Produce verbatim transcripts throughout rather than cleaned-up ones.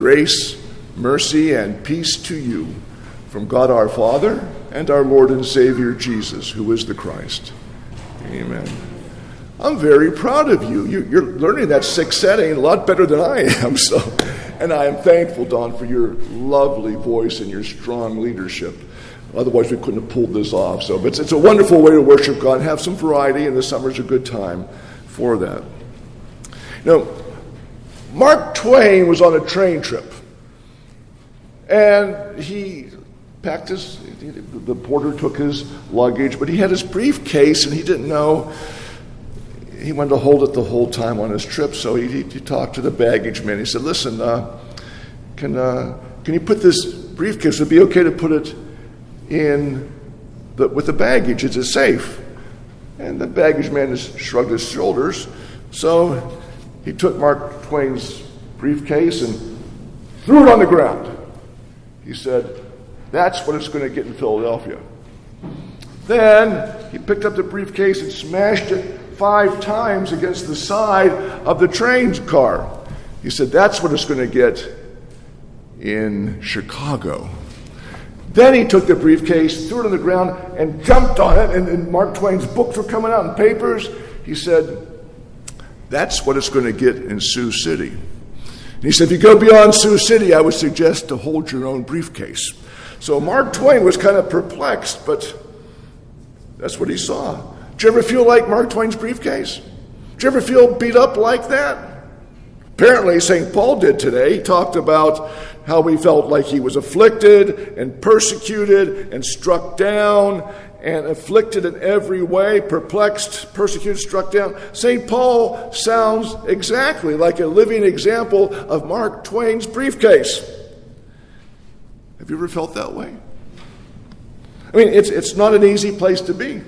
Grace, mercy, and peace to you from God our Father and our Lord and Savior Jesus, who is the Christ. Amen. I'm very proud of you. You're learning that sixth setting a lot better than I am. So, and I am thankful, Don, for your lovely voice and your strong leadership. Otherwise, we couldn't have pulled this off. So it's, it's a wonderful way to worship God. Have some variety, and the summer's a good time for that. You know, Mark Twain was on a train trip, and he packed his, the porter took his luggage, but he had his briefcase, and he didn't know, he wanted to hold it the whole time on his trip, so he, he, he talked to the baggage man. He said, listen, uh, can uh, can you put this briefcase, would it be okay to put it in the, with the baggage? Is it safe? And the baggage man just shrugged his shoulders, so he took Mark Twain's briefcase and threw it on the ground. He said, that's what it's going to get in Philadelphia. Then he picked up the briefcase and smashed it five times against the side of the train car. He said, that's what it's going to get in Chicago. Then he took the briefcase, threw it on the ground, and jumped on it, and, and Mark Twain's books were coming out in papers. He said, that's what it's going to get in Sioux City. And he said, if you go beyond Sioux City, I would suggest to hold your own briefcase. So Mark Twain was kind of perplexed, but that's what he saw. Did you ever feel like Mark Twain's briefcase? Did you ever feel beat up like that? Apparently, Saint Paul did today. He talked about how he felt like he was afflicted and persecuted and struck down and afflicted in every way, perplexed, persecuted, struck down. Saint Paul sounds exactly like a living example of Mark Twain's briefcase. Have you ever felt that way? I mean, it's it's not an easy place to be.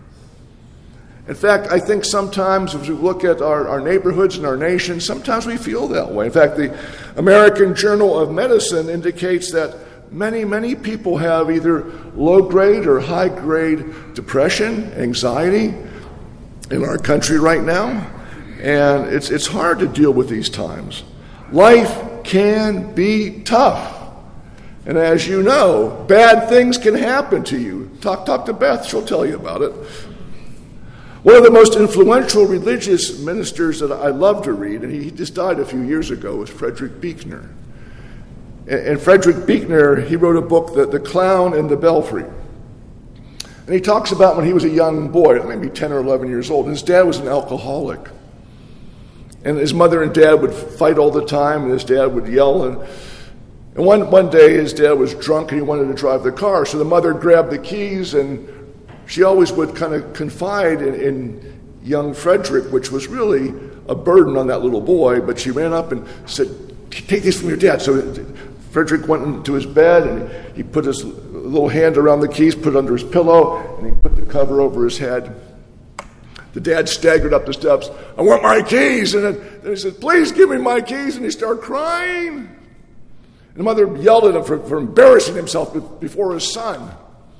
In fact, I think sometimes as we look at our, our neighborhoods and our nation, sometimes we feel that way. In fact, the American Journal of Medicine indicates that many, many people have either low-grade or high-grade depression, anxiety in our country right now. And it's it's hard to deal with these times. Life can be tough. And as you know, bad things can happen to you. Talk, talk to Beth, she'll tell you about it. One of the most influential religious ministers that I love to read, and he just died a few years ago, was Frederick Buechner. And Frederick Buechner, he wrote a book, The, the Clown in the Belfry. And he talks about when he was a young boy, maybe ten or eleven years old, and his dad was an alcoholic. And his mother and dad would fight all the time, and his dad would yell. And, and one, one day his dad was drunk and he wanted to drive the car, so the mother grabbed the keys, and she always would kind of confide in, in young Frederick, which was really a burden on that little boy, but she ran up and said, take these from your dad. So Frederick went into his bed, and he put his little hand around the keys, put it under his pillow, and he put the cover over his head. The dad staggered up the steps. I want my keys. And then, then he said, please give me my keys. And he started crying. And the mother yelled at him for, for embarrassing himself before his son.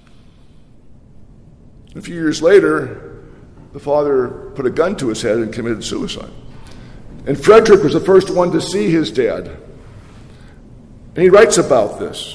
A few years later, the father put a gun to his head and committed suicide. And Frederick was the first one to see his dad. And he writes about this.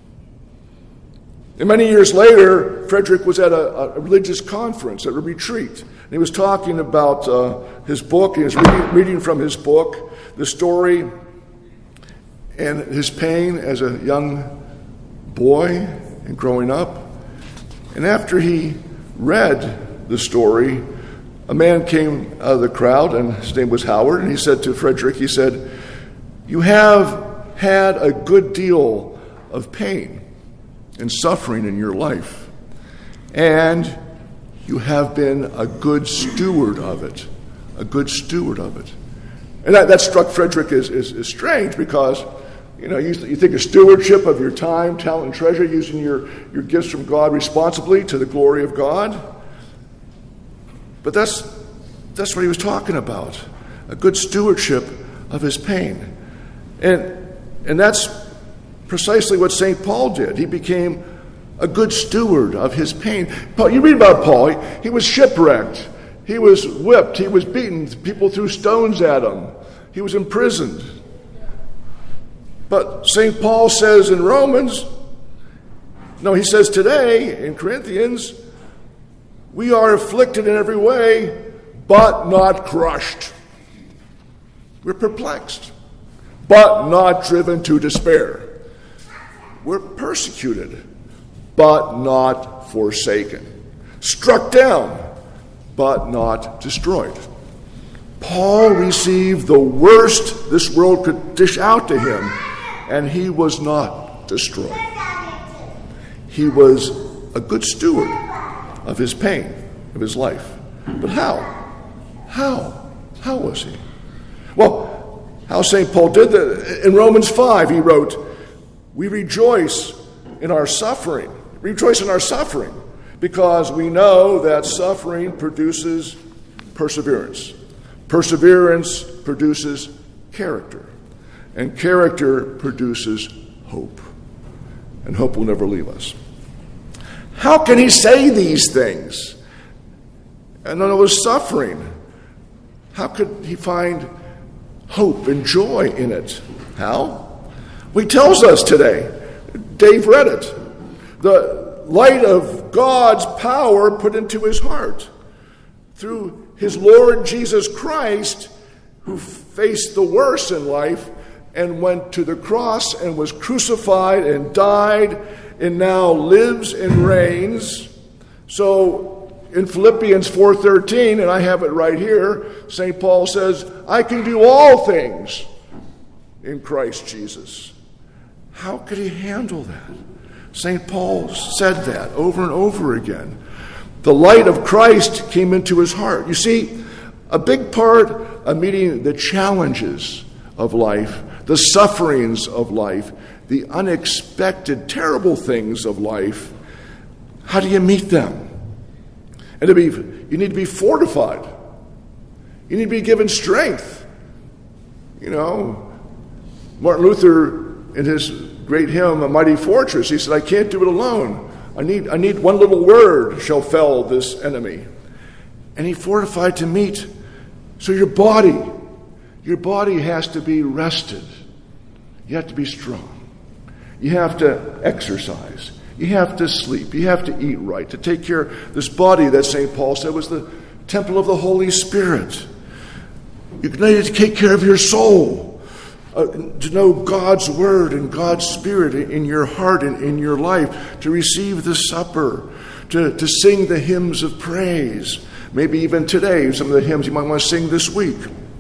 And many years later, Frederick was at a, a religious conference, at a retreat. And he was talking about uh, his book. He was reading, reading from his book, the story and his pain as a young boy and growing up. And after he read the story, a man came out of the crowd, and his name was Howard, and he said to Frederick, he said, you have had a good deal of pain and suffering in your life, and you have been a good steward of it, a good steward of it. And that, that struck Frederick as, as, as strange because, you know, you, you think of stewardship of your time, talent, and treasure, using your, your gifts from God responsibly to the glory of God. But that's that's what he was talking about, a good stewardship of his pain. And and that's precisely what Saint Paul did. He became a good steward of his pain. Paul, you read about Paul, he, he was shipwrecked, he was whipped, he was beaten, people threw stones at him, he was imprisoned. But Saint Paul says in Romans, no, he says today in Corinthians, we are afflicted in every way, but not crushed. We're perplexed, but not driven to despair. We're persecuted, but not forsaken. Struck down, but not destroyed. Paul received the worst this world could dish out to him, and he was not destroyed. He was a good steward of his pain, of his life. But how? How? How was he? Well, how Saint Paul did that. In Romans five, he wrote, we rejoice in our suffering. Rejoice in our suffering because we know that suffering produces perseverance. Perseverance produces character. And character produces hope. And hope will never leave us. How can he say these things? And then it was suffering. How could he find hope and joy in it? How? Well, he tells us today. Dave read it. The light of God's power put into his heart through his Lord Jesus Christ, who faced the worst in life and went to the cross and was crucified and died and now lives and reigns. So in Philippians four thirteen, and I have it right here, Saint Paul says, I can do all things in Christ Jesus. How could he handle that? Saint Paul said that over and over again. The light of Christ came into his heart. You see, a big part of meeting the challenges of life, the sufferings of life, the unexpected, terrible things of life, how do you meet them? And to be, you need to be fortified. You need to be given strength. You know, Martin Luther, in his great hymn, A Mighty Fortress, he said, I can't do it alone. I need, I need one little word shall fell this enemy. And he fortified to meet. So your body, your body has to be rested. You have to be strong. You have to exercise. You have to sleep. You have to eat right. To take care of this body that Saint Paul said was the temple of the Holy Spirit. You need to take care of your soul. Uh, to know God's word and God's spirit in your heart and in your life, to receive the supper, to, to sing the hymns of praise, maybe even today, some of the hymns you might want to sing this week.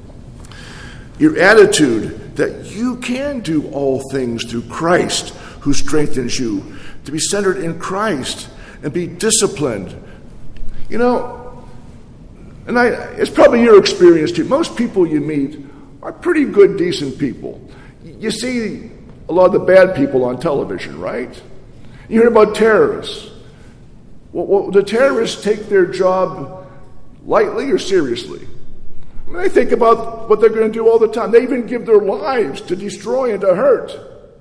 Your attitude that you can do all things through Christ who strengthens you, to be centered in Christ and be disciplined. You know, and I, it's probably your experience too. Most people you meet are pretty good, decent people. You see a lot of the bad people on television, right? You hear about terrorists. Well, well, do terrorists take their job lightly or seriously? I mean, they think about what they're going to do all the time. They even give their lives to destroy and to hurt.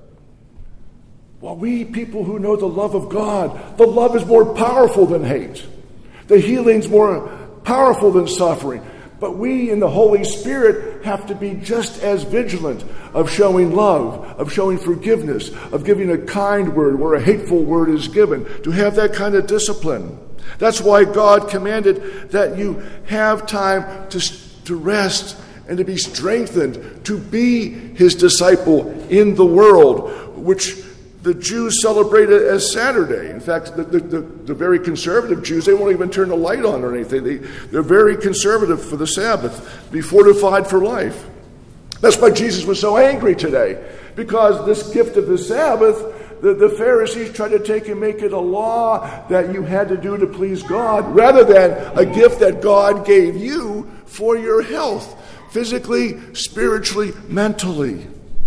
Well, we people who know the love of God, the love is more powerful than hate. The healing's more powerful than suffering. But we in the Holy Spirit have to be just as vigilant of showing love, of showing forgiveness, of giving a kind word where a hateful word is given, to have that kind of discipline. That's why God commanded that you have time to, to rest and to be strengthened, to be his disciple in the world, which the Jews celebrated as Saturday. In fact, the, the, the, the very conservative Jews, they won't even turn the light on or anything. They, they're very conservative for the Sabbath, be fortified for life. That's why Jesus was so angry today, because this gift of the Sabbath, the, the Pharisees tried to take and make it a law that you had to do to please God, rather than a gift that God gave you for your health, physically, spiritually, mentally.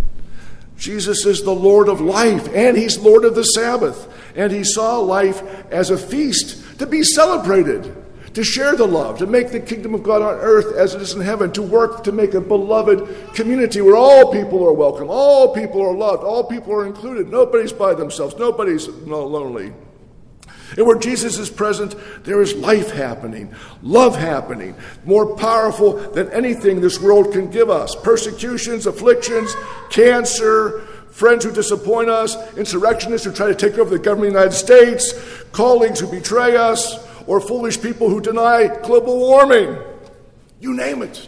Jesus is the Lord of life, and he's Lord of the Sabbath. And he saw life as a feast to be celebrated, to share the love, to make the kingdom of God on earth as it is in heaven, to work to make a beloved community where all people are welcome, all people are loved, all people are included. Nobody's by themselves, nobody's lonely. And where Jesus is present, there is life happening, love happening, more powerful than anything this world can give us. Persecutions, afflictions, cancer, friends who disappoint us, insurrectionists who try to take over the government of the United States, colleagues who betray us, or foolish people who deny global warming. You name it.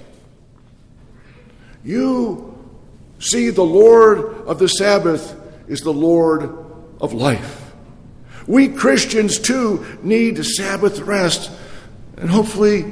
You see, the Lord of the Sabbath is the Lord of life. We Christians, too, need Sabbath rest. And hopefully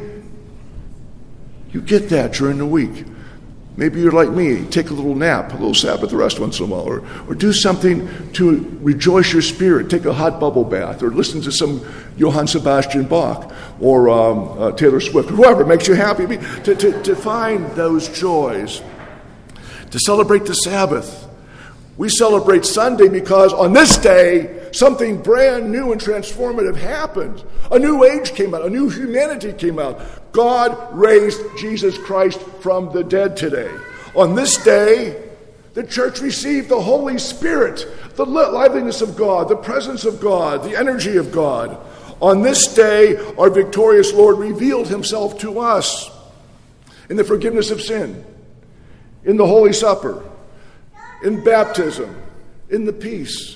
you get that during the week. Maybe you're like me, take a little nap, a little Sabbath rest once in a while, or, or do something to rejoice your spirit. Take a hot bubble bath, or listen to some Johann Sebastian Bach, or um, uh, Taylor Swift, or whoever makes you happy. To, to, to find those joys, to celebrate the Sabbath. We celebrate Sunday because on this day, something brand new and transformative happened. A new age came out. A new humanity came out. God raised Jesus Christ from the dead today. On this day, the church received the Holy Spirit, the liveliness of God, the presence of God, the energy of God. On this day, our victorious Lord revealed himself to us in the forgiveness of sin, in the Holy Supper, in baptism, in the peace.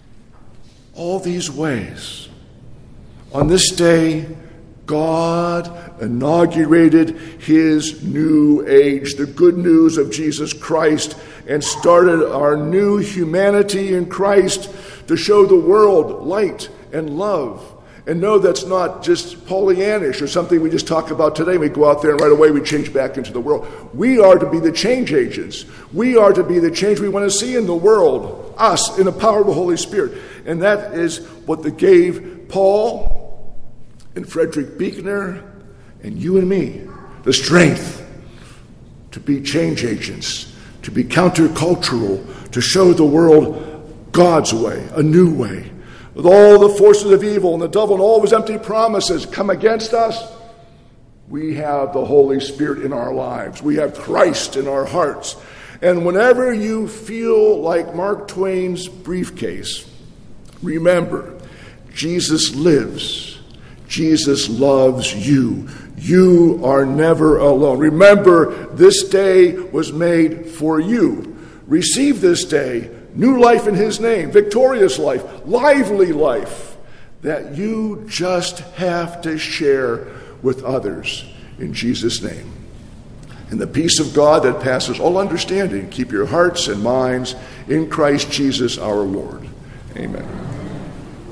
All these ways. On this day, God inaugurated his new age, the good news of Jesus Christ, and started our new humanity in Christ to show the world light and love. And no, that's not just Pollyannish or something we just talk about today. We go out there and right away we change back into the world. We are to be the change agents. We are to be the change we want to see in the world, us, in the power of the Holy Spirit. And that is what that gave Paul and Frederick Buechner and you and me the strength to be change agents, to be countercultural, to show the world God's way, a new way. With all the forces of evil and the devil and all of his empty promises come against us, we have the Holy Spirit in our lives. We have Christ in our hearts. And whenever you feel like Mark Twain's briefcase, remember, Jesus lives. Jesus loves you. You are never alone. Remember, this day was made for you. Receive this day new life in his name, victorious life, lively life, that you just have to share with others in Jesus' name. And the peace of God that passes all understanding, keep your hearts and minds in Christ Jesus our Lord. Amen.